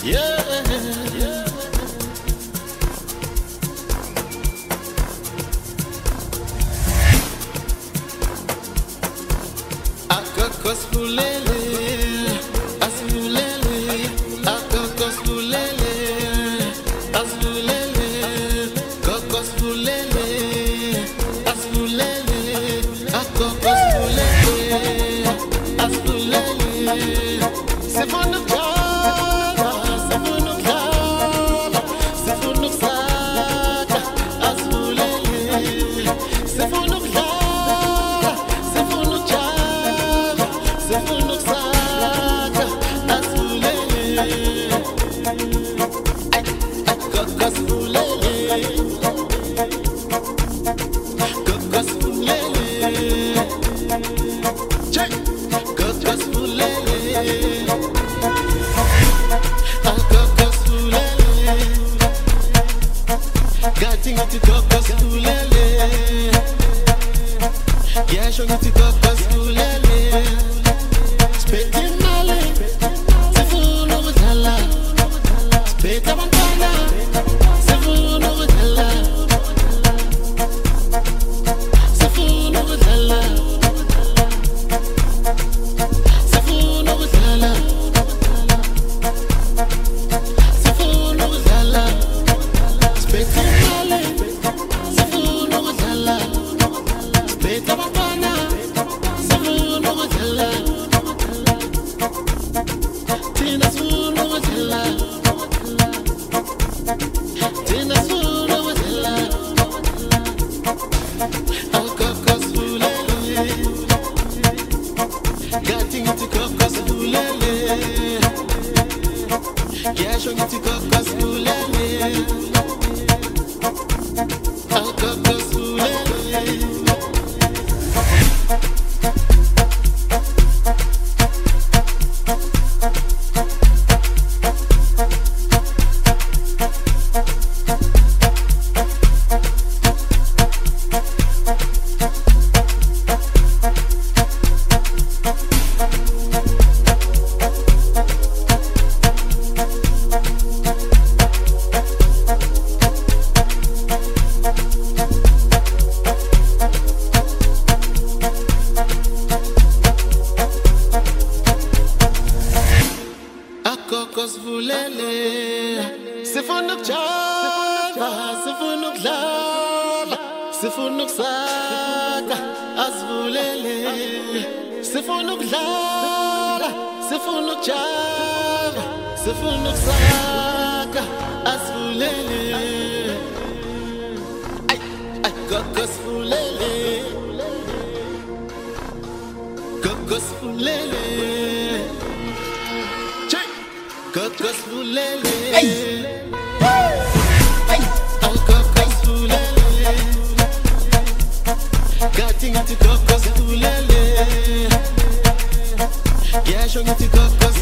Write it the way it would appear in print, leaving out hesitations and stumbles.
Yeah. Akakos fulele, asfulele, akakos fulele, asfulele, kakos fulele, asfulele, akakos fulele, asfulele. C'est pour nous faire, c'est pour nous faire, c'est pour nous faire, asfulele, c'est pour nous faire, c'est pour nous faire. C'est pour nous saca, asfulele, cocos fulele, cocos fulele, check, cocos fulele, cocos fulele, getting into cocos fulele, yeah, show me to cocos fulele. Spettin male, se funo gudala. Spetta bantana, se funo gudala. Se funo gudala. Se funo gudala. Se funo gudala. Spettin male, se funo gudala. Spetta bantana, se funo gudala. Tina solo wazela, Tina solo wazela. Cocos fulele, getting into cocos fulele. Yeah, showing into cocos fulele. Cocos fulele. Cocos fulele, se voor nog java, se voor nog lala, se voor nog saka, as fulele, se voor nog lala, se voor nog java, se voor nog saka, as fulele. Ay, cocos fulele, cocos fulele. Cocos fulele, hey, hey, cocos fulele, getting into cocos fulele, yeah, showing into cocos.